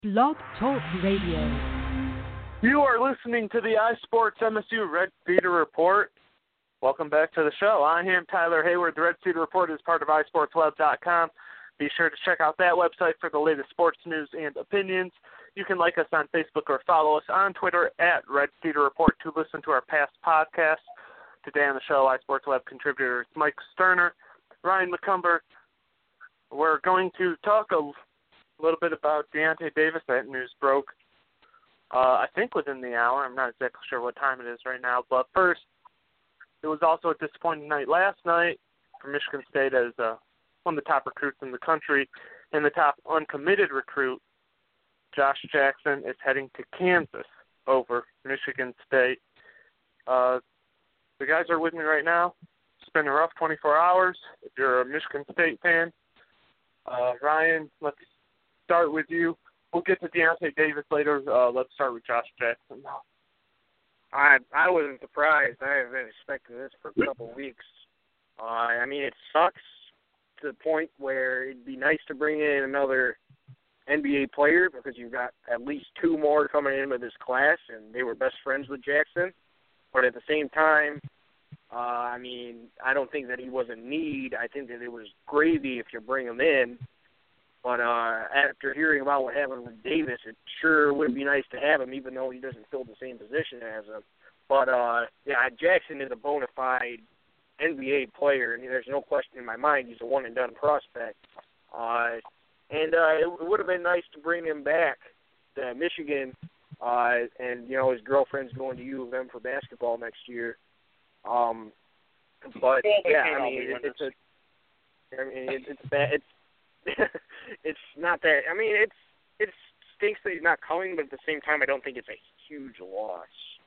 Blog Talk Radio. You are listening to the iSports MSU Red Feeder Report. Welcome back to the show. I am Tyler Hayward. The Red Feeder Report is part of iSportsWeb.com. Be sure to check out that website for the latest sports news and opinions. You can like us on Facebook or follow us on Twitter at Red Feeder Report to listen to our past podcasts. Today on the show, iSports Web contributors Mike Sterner, Ryan McCumber. We're going to talk a little bit about Deontay Davis. That news broke, I think, within the hour. I'm not exactly sure what time it is right now. But first, it was also a disappointing night last night for Michigan State as one of the top recruits in the country and the top uncommitted recruit, Josh Jackson, is heading to Kansas over Michigan State. The guys are with me right now. It's been a rough 24 hours. If you're a Michigan State fan, Ryan, let's start with you. We'll get to Deontay Davis later. Let's start with Josh Jackson. I wasn't surprised. I have been expecting this for a couple of weeks. I mean, it sucks to the point where it'd be nice to bring in another NBA player because you've got at least two more coming in with this class, and they were best friends with Jackson. But at the same time, I mean, I don't think that he was in need. I think that it was gravy if you bring him in. But after hearing about what happened with Davis, it sure would be nice to have him, even though he doesn't fill the same position as him. But, yeah, Jackson is a bona fide NBA player, and there's no question in my mind he's a one-and-done prospect. It would have been nice to bring him back to Michigan, and, you know, his girlfriend's going to U of M for basketball next year. But, yeah, I mean, it's bad. It's not that. I mean, it stinks that he's not coming, but at the same time, I don't think it's a huge loss.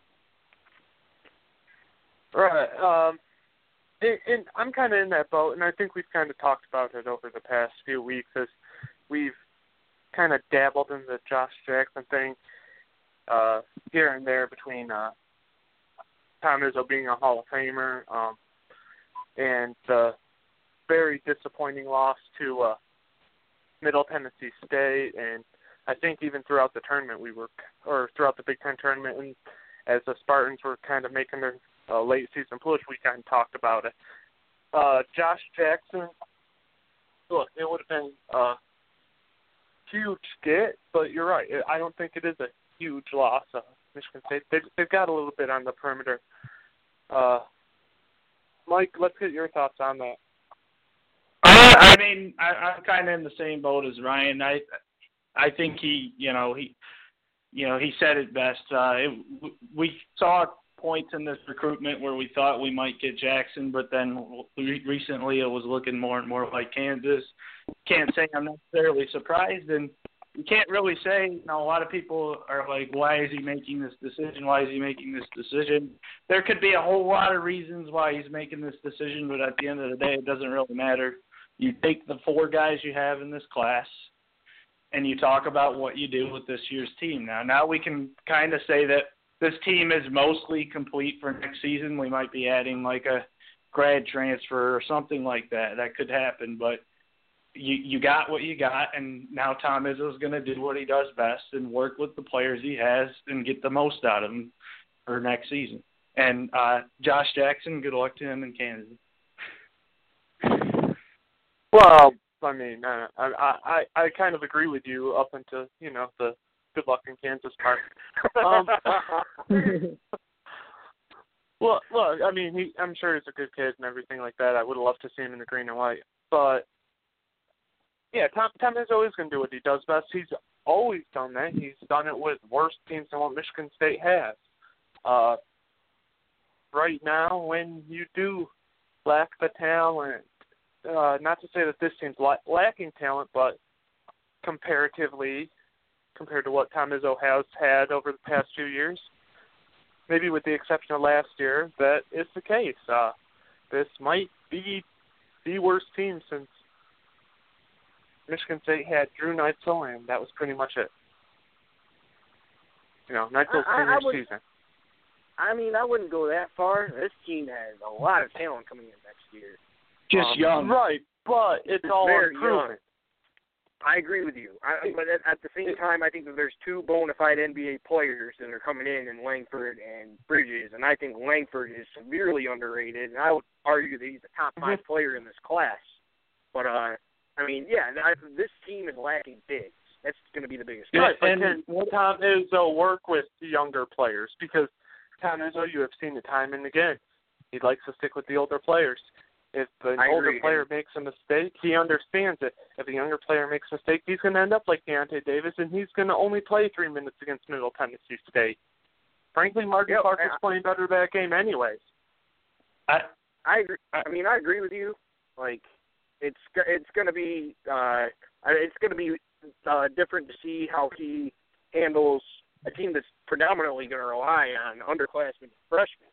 Right. And I'm kind of in that boat, and I think we've kind of talked about it over the past few weeks as we've kind of dabbled in the Josh Jackson thing here and there between Tom Izzo being a Hall of Famer and the very disappointing loss to Middle Tennessee State, and I think even throughout the tournament throughout the Big Ten tournament, and as the Spartans were kind of making their late season push, we kind of talked about it. Josh Jackson, look, it would have been a huge get, but you're right. I don't think it is a huge loss. Michigan State, they've got a little bit on the perimeter. Mike, let's get your thoughts on that. I mean, I'm kind of in the same boat as Ryan. I think he said it best. We saw points in this recruitment where we thought we might get Jackson, but then recently it was looking more and more like Kansas. Can't say I'm necessarily surprised, and you can't really say, you know, a lot of people are like, why is he making this decision? Why is he making this decision? There could be a whole lot of reasons why he's making this decision, but at the end of the day, it doesn't really matter. You take the four guys you have in this class, and you talk about what you do with this year's team. Now we can kind of say that this team is mostly complete for next season. We might be adding like a grad transfer or something like that. That could happen, but you got what you got, and now Tom Izzo is going to do what he does best and work with the players he has and get the most out of them for next season. And Josh Jackson, good luck to him in Kansas. Well, I mean, I kind of agree with you up until, you know, the good luck in Kansas part. Well, look, I mean, I'm sure he's a good kid and everything like that. I would have loved to see him in the green and white. But, yeah, Tom Izzo is going to do what he does best. He's always done that. He's done it with worse teams than what Michigan State has. Right now, when you do lack the talent, not to say that this team's lacking talent, but comparatively, compared to what Tom Izzo has had over the past few years, maybe with the exception of last year, that is the case. This might be the worst team since Michigan State had Drew Neitzel, and that was pretty much it. You know, Neitzel's senior season. I mean, I wouldn't go that far. This team has a lot of talent coming in next year. Just young. Right, but it's all improvement. I agree with you. But at the same time, I think that there's two bona fide NBA players that are coming in Langford and Bridges, and I think Langford is severely underrated, and I would argue that he's a top 5 player in this class. But, this team is lacking bigs. That's going to be the biggest problem. Right, and can Tom Izzo work with the younger players? Because Tom Izzo, you have seen it time and again. He likes to stick with the older players. If an older player makes a mistake, he understands it. If a younger player makes a mistake, he's going to end up like Deontay Davis, and he's going to only play 3 minutes against Middle Tennessee State. Frankly, Marcus Clark is playing better that game anyways. I agree. I agree with you. Like, it's going to be different to see how he handles a team that's predominantly going to rely on underclassmen and freshmen.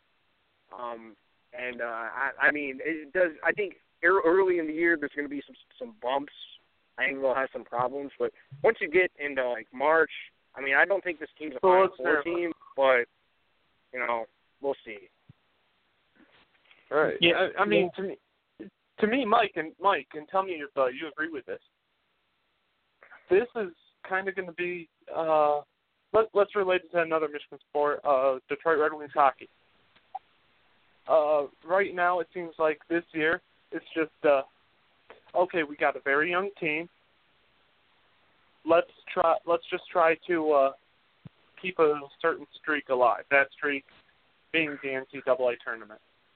It does. I think early in the year there's going to be some bumps. I think they'll have some problems, but once you get into like March, I don't think this team's a Final Four team, but we'll see. All right. Yeah. To me, Mike, and tell me if you agree with this. This is kind of going to be. Let's relate it to another Michigan sport, Detroit Red Wings hockey. Right now, it seems like this year it's just okay. We got a very young team. Let's just try to keep a certain streak alive. That streak being the NCAA tournament.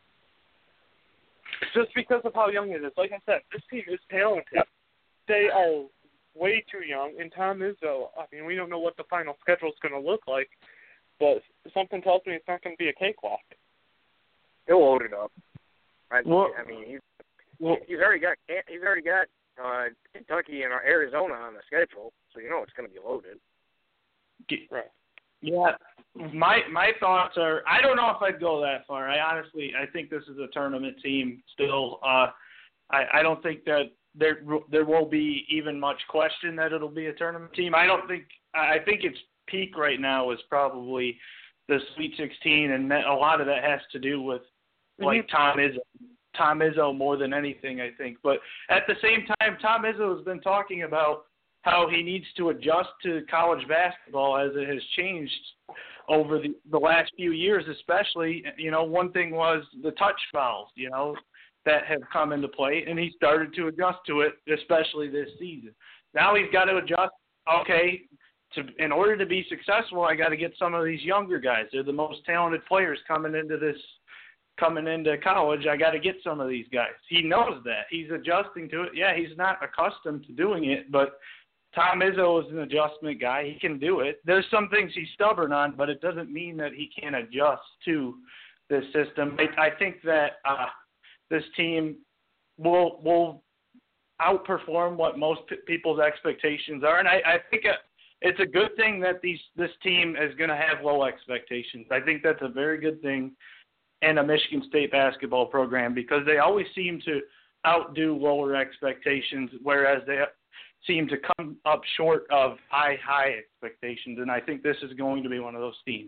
Just because of how young it is. Like I said, this team is talented. They are way too young. And Tom Izzo, we don't know what the final schedule is going to look like, but something tells me it's not going to be a cakewalk. He'll load it up. He's already got Kentucky and Arizona on the schedule, so it's going to be loaded. Right. Yeah. My thoughts are, I don't know if I'd go that far. I think this is a tournament team still. I don't think that there will be even much question that it'll be a tournament team. I think its peak right now is probably the Sweet 16, and a lot of that has to do with Tom Izzo more than anything, I think. But at the same time, Tom Izzo has been talking about how he needs to adjust to college basketball as it has changed over the last few years, especially. One thing was the touch fouls, that have come into play, and he started to adjust to it, especially this season. Now he's got to adjust, in order to be successful, I got to get some of these younger guys. They're the most talented players coming into college. I got to get some of these guys. He knows that. He's adjusting to it. Yeah, he's not accustomed to doing it, but Tom Izzo is an adjustment guy. He can do it. There's some things he's stubborn on, but it doesn't mean that he can't adjust to this system. I think that this team will outperform what most people's expectations are, and I think it's a good thing that this team is going to have low expectations. I think that's a very good thing in a Michigan State basketball program, because they always seem to outdo lower expectations, whereas they seem to come up short of high expectations, and I think this is going to be one of those teams.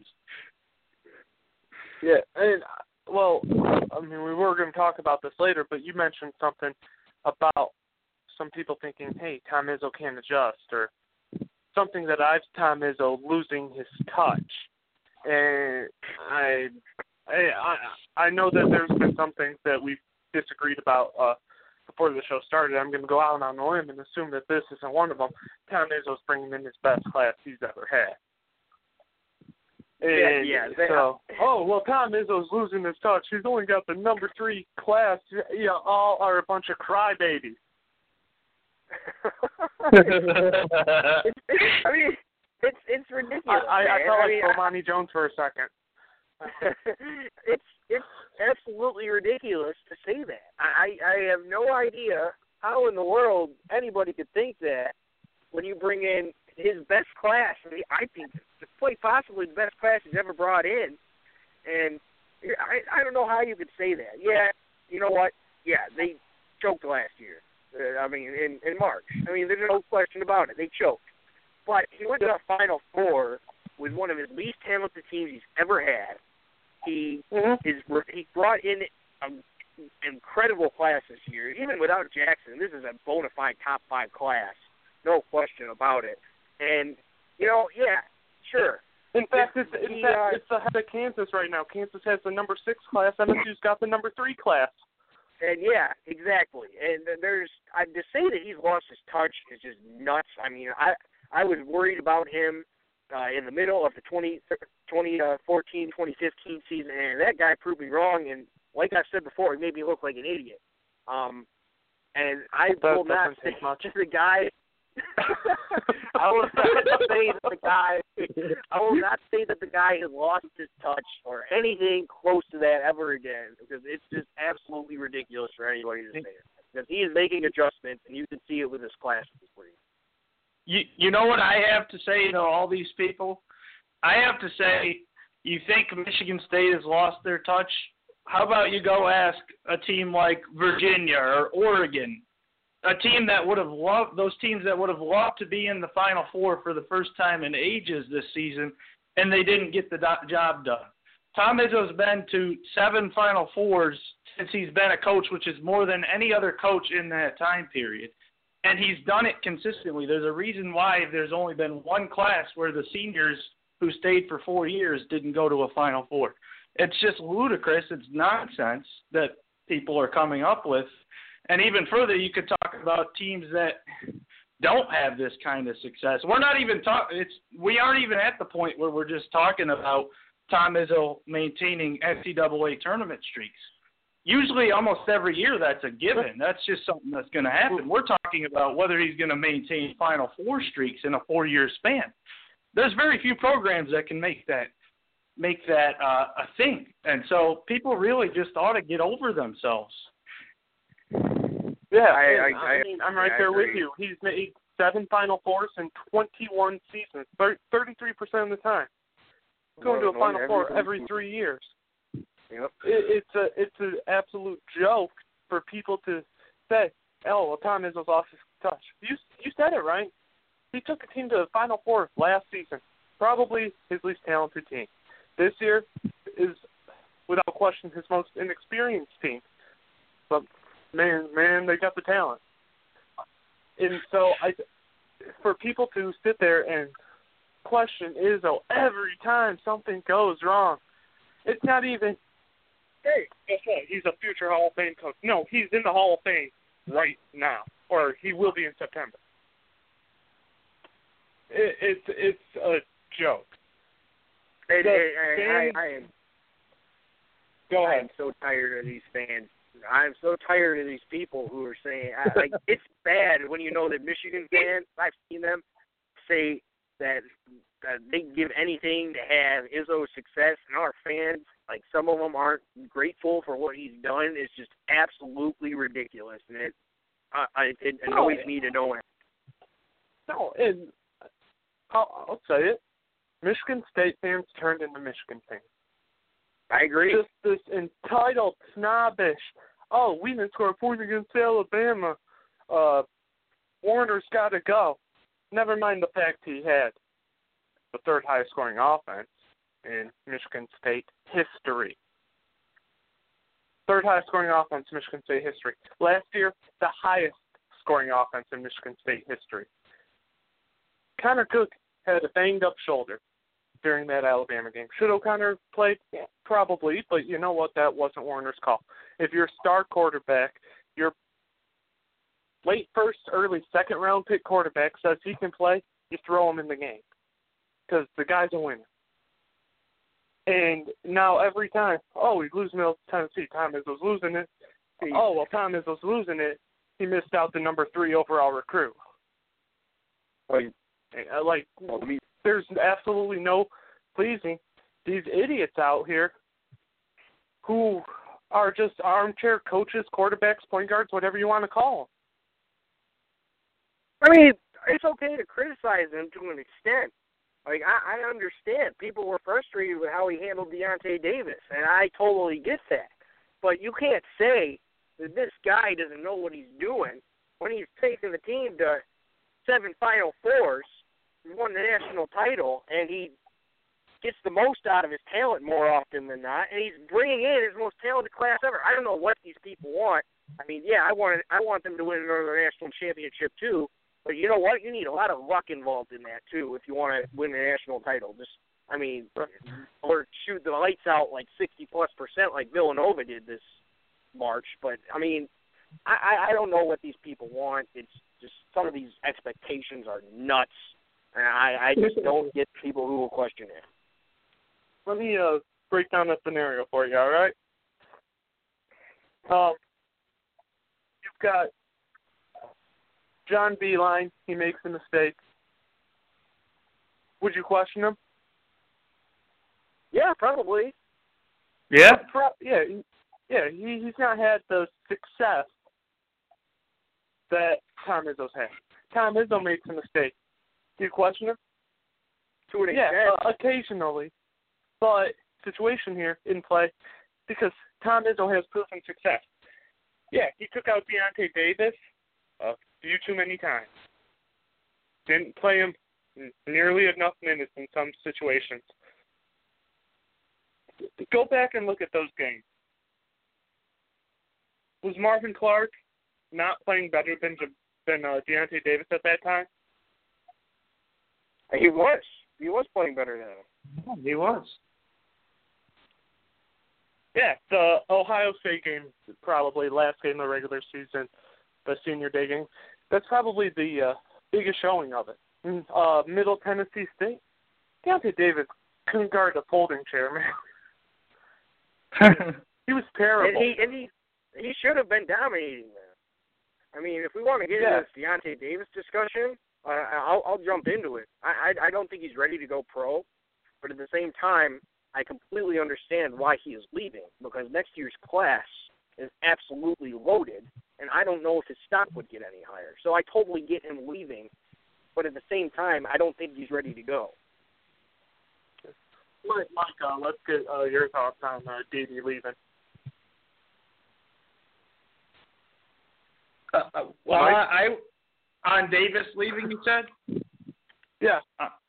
Yeah, and we were going to talk about this later, but you mentioned something about some people thinking, hey, Tom Izzo can't adjust, or something that Tom Izzo losing his touch. And I know that there's been some things that we've disagreed about before the show started. I'm going to go out on a limb and assume that this isn't one of them. Tom Izzo's bringing in his best class he's ever had. Tom Izzo's losing his touch. He's only got the number 3 class. All are a bunch of crybabies. It's ridiculous. I felt like Bomani Jones for a second. It's absolutely ridiculous to say that. I have no idea how in the world anybody could think that when you bring in his best class. I think it's quite possibly the best class he's ever brought in, and I don't know how you could say that. Yeah, you know what? Yeah, they choked last year. In March. There's no question about it. They choked. But he went to the Final Four with one of his least talented teams he's ever had. He brought in an incredible class this year. Even without Jackson, this is a bona fide top 5 class. no question about it. And, yeah, sure. In fact, it's ahead of Kansas right now. Kansas has the number 6 class. MSU's got the number 3 class. And, yeah, exactly. And to say that he's lost his touch is just nuts. I mean, I was worried about him in the middle of the 2014-2015 season, and that guy proved me wrong. And like I said before, he made me look like an idiot. And I will not say the guy. I will not say that the guy has lost his touch or anything close to that ever again, because it's just absolutely ridiculous for anybody to say it. Because he is making adjustments, and you can see it with his classes this week. You know what I have to say to all these people? I have to say, you think Michigan State has lost their touch? How about you go ask a team like Virginia or Oregon, a team that would have loved, those teams that would have loved to be in the Final Four for the first time in ages this season, and they didn't get the job done. Tom Izzo's been to 7 Final Fours since he's been a coach, which is more than any other coach in that time period. And he's done it consistently. There's a reason why there's only been one class where the seniors who stayed for 4 years didn't go to a Final Four. It's just ludicrous. It's nonsense that people are coming up with. And even further, you could talk about teams that don't have this kind of success. We're not even we aren't even at the point where we're just talking about Tom Izzo maintaining NCAA tournament streaks. Usually, almost every year, that's a given. That's just something that's going to happen. We're talking about whether he's going to maintain Final Four streaks in a 4-year span. There's very few programs that can make that a thing. And so people really just ought to get over themselves. Yeah, I'm right there with you. He's made 7 Final Fours in 21 seasons, 33% of the time. He's going to a Final Four every 3 years. Yep. It's an absolute joke for people to say, "Oh, well, Tom Izzo's lost his touch." You said it right. He took a team to the Final Four last season, probably his least talented team. This year is, without question, his most inexperienced team. But man, they got the talent. And so for people to sit there and question Izzo every time something goes wrong, it's not even, hey, guess what? He's a future Hall of Fame coach. No, he's in the Hall of Fame right now, or he will be in September. It's a joke. Go ahead. I'm so tired of these fans. I'm so tired of these people who are saying, it's bad when you know that Michigan fans, I've seen them say that they give anything to have Izzo's success, and our fans, like some of them aren't grateful for what he's done. It's just absolutely ridiculous, and it annoys me to no end. No, and I'll say it. Michigan State fans turned into Michigan fans. I agree. Just this entitled, snobbish, we didn't score a point against Alabama. Warner's got to go. Never mind the fact he had the 3rd highest scoring offense in Michigan State history. 3rd highest scoring offense in Michigan State history. Last year, the highest scoring offense in Michigan State history. Connor Cook had a banged-up shoulder during that Alabama game. Should O'Connor play? Yeah, probably, but you know what? That wasn't Warner's call. If your star quarterback, your late 1st, early 2nd round pick quarterback says he can play, you throw him in the game because the guy's a winner. And now every time, we lose Middle Tennessee, Tom Izzo's losing it. Tom Izzo's losing it. He missed out the number 3 overall recruit. There's absolutely no pleasing these idiots out here who are just armchair coaches, quarterbacks, point guards, whatever you want to call them. I mean, it's okay to criticize them to an extent. Like, I understand. People were frustrated with how he handled Deontay Davis, and I totally get that. But you can't say that this guy doesn't know what he's doing when he's taking the team to 7 Final Fours. He won the national title, and he gets the most out of his talent more often than not, and he's bringing in his most talented class ever. I don't know what these people want. I mean, yeah, I want them to win another national championship too, But you know what? You need a lot of luck involved in that, too, if you want to win a national title. Or shoot the lights out like 60+% like Villanova did this March. But, I don't know what these people want. It's just some of these expectations are nuts. And I just don't get people who will question it. Let me break down a scenario for you, all right? You've got John Beilein. He makes a mistake. Would you question him? Yeah, probably. Yeah. He's not had the success that Tom Izzo's had. Tom Izzo makes a mistake. Do you question him? To an extent. Occasionally. But situation here in play, because Tom Izzo has proven success. Yeah, he took out Deontay Davis a few too many times. Didn't play him nearly enough minutes in some situations. Go back and look at those games. Was Marvin Clark not playing better than Deontay Davis at that time? He was. He was playing better than him. He was. Yeah, the Ohio State game, probably last game of the regular season, the senior day game. That's probably the biggest showing of it. Middle Tennessee State, Deontay Davis couldn't guard a folding chair, man. He was terrible. And he should have been dominating that. If we want to get into this Deontay Davis discussion, I'll jump into it. I don't think he's ready to go pro, but at the same time, I completely understand why he is leaving, because next year's class is absolutely loaded, and I don't know if his stock would get any higher. So I totally get him leaving, but at the same time, I don't think he's ready to go. Mike, let's get your thoughts on D.D. leaving. On Davis leaving, you said? Yeah.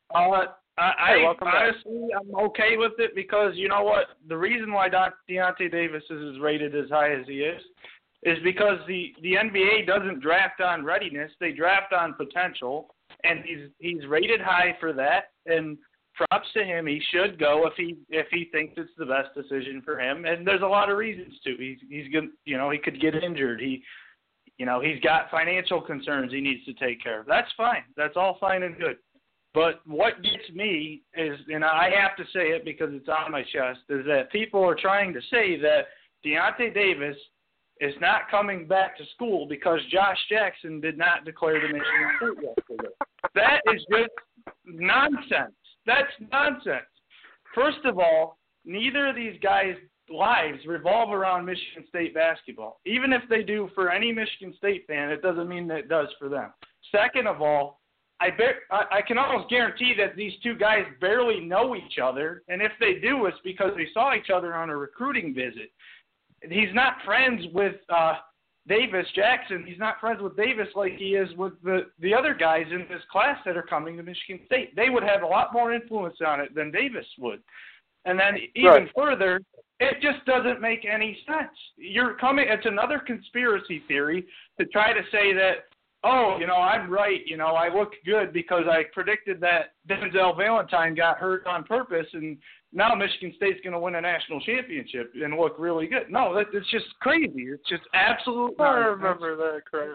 Honestly, I'm okay with it because you know what? The reason why Deontay Davis is rated as high as he is because the NBA doesn't draft on readiness; they draft on potential, and he's rated high for that. And props to him; he should go if he thinks it's the best decision for him. And there's a lot of reasons to. He's good. He could get injured. He's got financial concerns he needs to take care of. That's fine. That's all fine and good. But what gets me is, and I have to say it because it's on my chest, is that people are trying to say that Deontay Davis is not coming back to school because Josh Jackson did not declare the Michigan State yesterday. That is just nonsense. That's nonsense. First of all, neither of these guys' lives revolve around Michigan State basketball. Even if they do for any Michigan State fan, it doesn't mean that it does for them. Second of all, I can almost guarantee that these two guys barely know each other, and if they do, it's because they saw each other on a recruiting visit. He's not friends with Davis Jackson. He's not friends with Davis like he is with the other guys in this class that are coming to Michigan State. They would have a lot more influence on it than Davis would. And then even further, it just doesn't make any sense. It's another conspiracy theory to try to say that, I'm right. I look good because I predicted that Denzel Valentine got hurt on purpose, and now Michigan State's going to win a national championship and look really good. No, it's just crazy. It's just absolute nonsense. I remember that crap.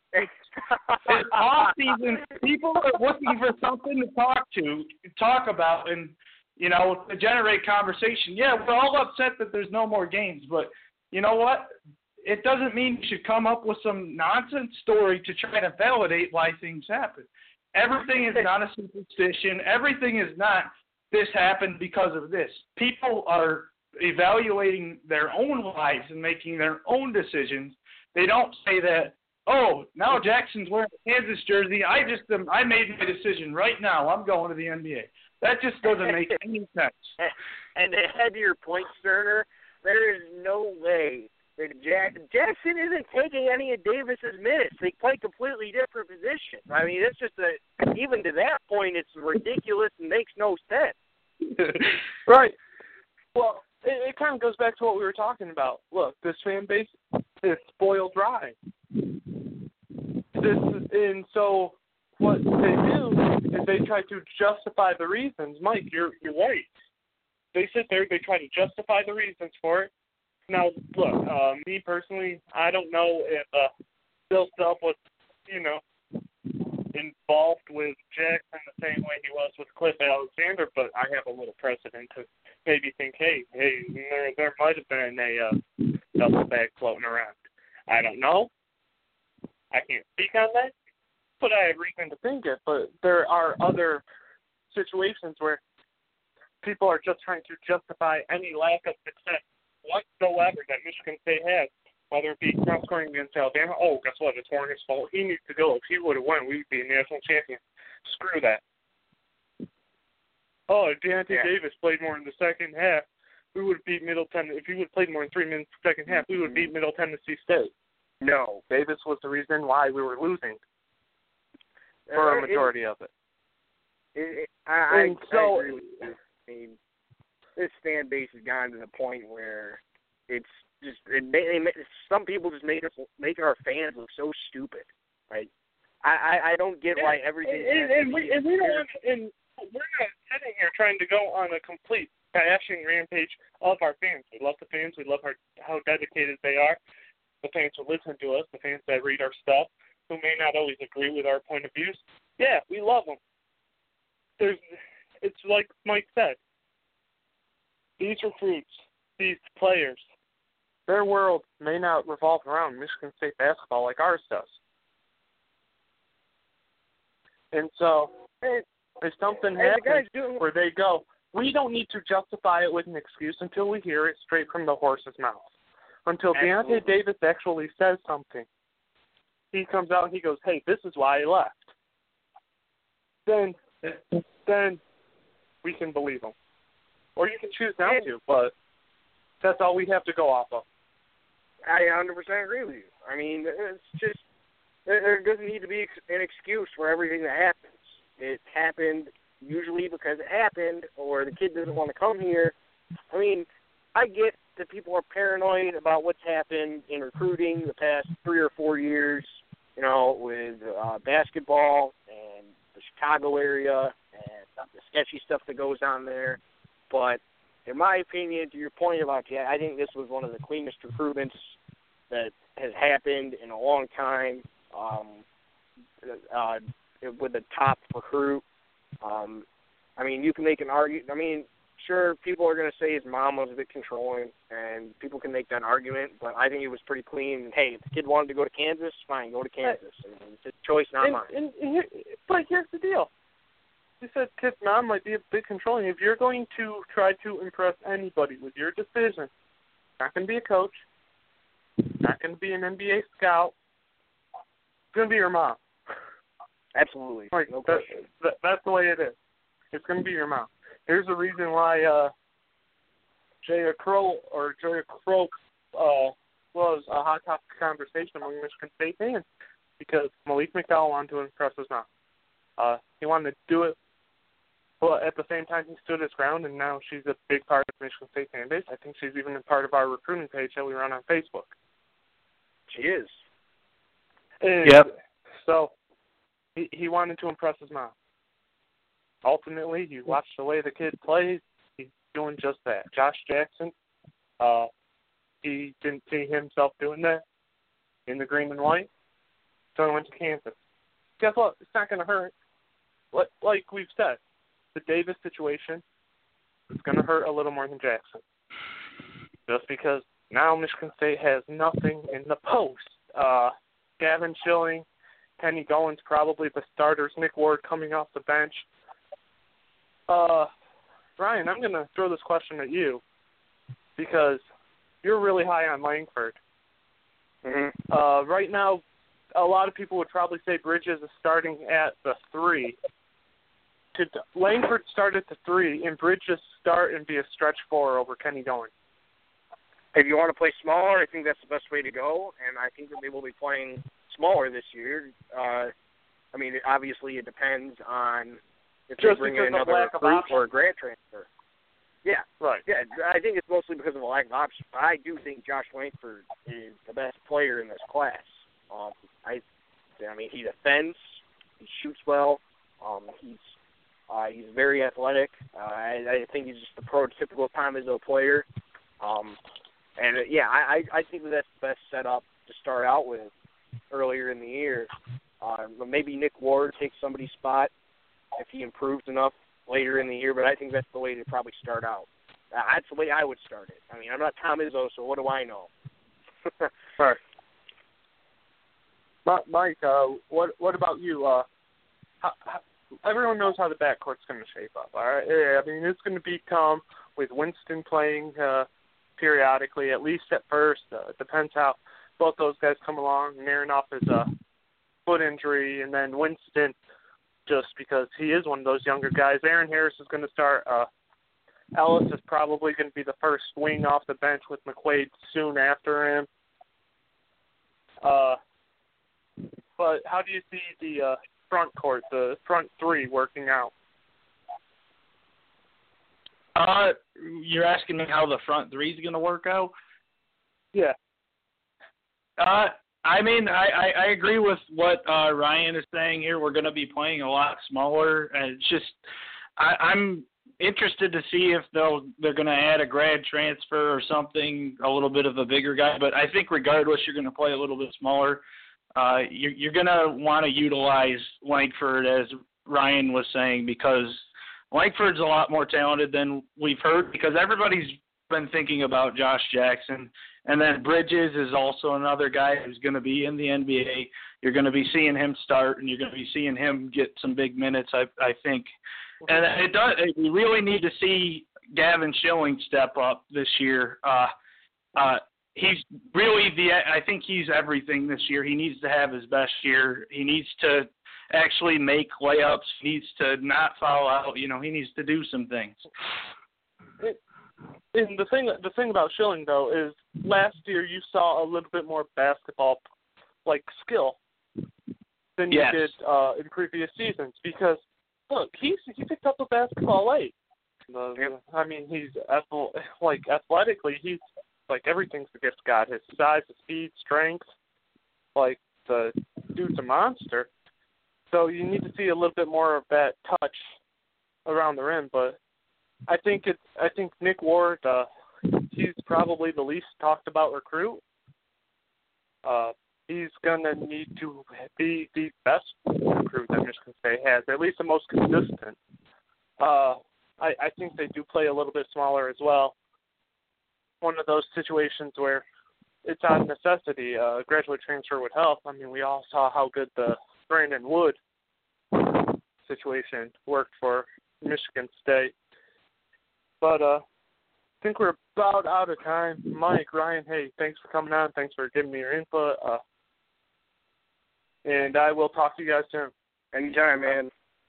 It's off-season. People are looking for something to talk about, and, to generate conversation. Yeah, we're all upset that there's no more games, but you know what? It doesn't mean you should come up with some nonsense story to try to validate why things happen. Everything is not a superstition. Everything is not this happened because of this. People are evaluating their own lives and making their own decisions. They don't say that, now Jackson's wearing a Kansas jersey. I made my decision right now. I'm going to the NBA. That just doesn't make any sense. And to add to your point, Sterner, there is no way that Jackson isn't taking any of Davis's minutes. They play completely different positions. It's just even to that point, it's ridiculous and makes no sense. Right. Well, it kind of goes back to what we were talking about. Look, this fan base is spoiled dry. So what they do is they try to justify the reasons. Mike, you're right. They sit there, they try to justify the reasons for it. Now, look, me personally, I don't know if Bill Self was, involved with Jackson the same way he was with Cliff Alexander, but I have a little precedent to maybe think, hey, there might have been a double bag floating around. I don't know. I can't speak on that, but I have reason to think it. But there are other situations where people are just trying to justify any lack of success whatsoever that Michigan State has, whether it be not scoring against Alabama. Oh, guess what? It's Hornets' fault. He needs to go. If he would have won, we'd be a national champion. Screw that. Oh, if Deontay Davis played more in the second half, we would have beat Middle Tennessee. If he would have played more than 3 minutes in the second half, we would have beat Middle Tennessee State. No, Davis was the reason why we were losing for a majority of it. I agree with you. I mean, this fan base has gotten to the point where it's just some people just make our fans look so stupid. Right? I don't get why everything. And we don't want to, and we're not sitting here trying to go on a complete bashing rampage of our fans. We love the fans. We love how dedicated they are. The fans who listen to us, the fans that read our stuff, who may not always agree with our point of views. Yeah, we love them. It's like Mike said. These recruits, these players, their world may not revolve around Michigan State basketball like ours does. And so, if something happens where they go, we don't need to justify it with an excuse until we hear it straight from the horse's mouth. Until Deontay Davis actually says something. He comes out and he goes, hey, this is why I left. Then we can believe him. Or you can choose not to, but that's all we have to go off of. I 100% agree with you. I mean, it's just, there doesn't need to be an excuse for everything that happens. It happened usually because it happened, or the kid doesn't want to come here. I mean, I get that people are paranoid about what's happened in recruiting the past 3 or 4 years, with basketball and the Chicago area and the sketchy stuff that goes on there. But in my opinion, to your point about I think this was one of the cleanest recruitments that has happened in a long time with a top recruit. I mean, you can make an argument. I mean, sure, people are going to say his mom was a bit controlling, and people can make that argument, but I think it was pretty clean. Hey, if the kid wanted to go to Kansas, fine, go to Kansas. It's his choice, not mine. But here's the deal. You said kid's mom might be a bit controlling. If you're going to try to impress anybody with your decision, not going to be a coach, not going to be an NBA scout, it's going to be your mom. Absolutely. Like, no question. That's the way it is. It's going to be your mom. Here's the reason why Jaya Crow was a hot topic conversation among Michigan State fans because Malik McDowell wanted to impress his mom. He wanted to do it, but at the same time he stood his ground, and now she's a big part of Michigan State fan base. I think she's even a part of our recruiting page that we run on Facebook. She is. And yep. So he wanted to impress his mom. Ultimately, you watch the way the kid plays, he's doing just that. Josh Jackson, he didn't see himself doing that in the green and white, so he went to Kansas. Guess what? It's not going to hurt. Like we've said, the Davis situation is going to hurt a little more than Jackson. Just because now Michigan State has nothing in the post. Gavin Schilling, Kenny Goins, probably the starters, Nick Ward coming off the bench. Ryan, I'm going to throw this question at you because you're really high on Langford. Mm-hmm. Right now, a lot of people would probably say Bridges is starting at the 3. Could Langford start at the 3 and Bridges start and be a stretch 4 over Kenny Goins? If you want to play smaller, I think that's the best way to go, and I think that they will be playing smaller this year. I mean, obviously it depends on if they bring in another recruit or a grad transfer. Yeah, right. Yeah, I think it's mostly because of a lack of options. But I do think Josh Langford is the best player in this class. I mean, he defends. He shoots well. He's very athletic. I think he's just the prototypical Tom Izzo player. I think that's the best setup to start out with earlier in the year. Maybe Nick Ward takes somebody's spot if he improves enough later in the year, but I think that's the way to probably start out. That's the way I would start it. I mean, I'm not Tom Izzo, so what do I know? Right. Mike, what about you? Everyone knows how the backcourt's going to shape up, all right? I mean, it's going to become with Winston playing periodically, at least at first. It depends how both those guys come along. Marinoff is a foot injury, and then Winston, just because he is one of those younger guys. Aaron Harris is going to start. Ellis is probably going to be the first wing off the bench with McQuaid soon after him. But how do you see the front court, the front three, working out? You're asking me how the front three is going to work out? Yeah. I mean, I agree with what Ryan is saying here. We're going to be playing a lot smaller. And it's just I'm interested to see if they're going to add a grad transfer or something, a little bit of a bigger guy. But I think regardless, you're going to play a little bit smaller. You're going to want to utilize Langford, as Ryan was saying, because Langford's a lot more talented than we've heard, because everybody's been thinking about Josh Jackson. And then Bridges is also another guy who's going to be in the NBA. You're going to be seeing him start, and you're going to be seeing him get some big minutes, I think. And we really need to see Gavin Schilling step up this year. He's really I think he's everything this year. He needs to have his best year. He needs to actually make layups. He needs to not foul out. He needs to do some things. And the thing about Schilling, though, is last year you saw a little bit more basketball skill than you did in previous seasons, because look, he picked up the basketball late. I mean, he's athletically, he's everything's the gift God. His size, his speed, strength, the dude's a monster. So you need to see a little bit more of that touch around the rim. But I think Nick Ward, he's probably the least talked about recruit. He's gonna need to be the best recruit that Michigan State has, at least the most consistent. I think they do play a little bit smaller as well. One of those situations where it's out of necessity. Graduate transfer would help. I mean, we all saw how good the Brandon Wood situation worked for Michigan State. But I think we're about out of time. Mike, Ryan, hey, thanks for coming on. Thanks for giving me your input. And I will talk to you guys soon. Anytime, man.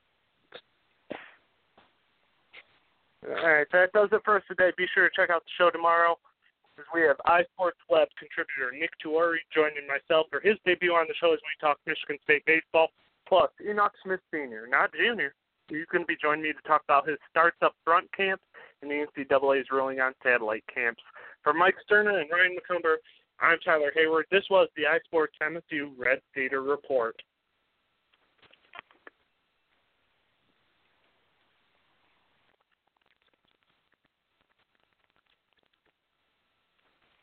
All right, that does it for us today. Be sure to check out the show tomorrow, as we have iSports Web contributor Nick Tuori joining myself for his debut on the show as we talk Michigan State baseball, plus Enoch Smith Sr., not Jr. He's going to be joining me to talk about his starts up front camp and the NCAA's ruling on satellite camps. For Mike Sterner and Ryan McCumber, I'm Tyler Hayward. This was the iSports MSU Red Theater Report.